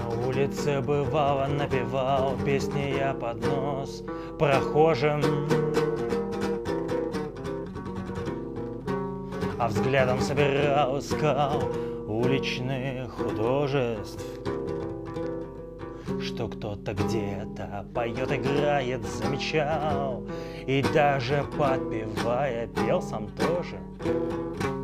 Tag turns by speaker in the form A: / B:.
A: На улице бывало, напевал песни я под нос прохожим, а взглядом собирал, искал уличных художеств, что кто-то где-то поет, играет, замечал, и даже подпевая пел сам тоже.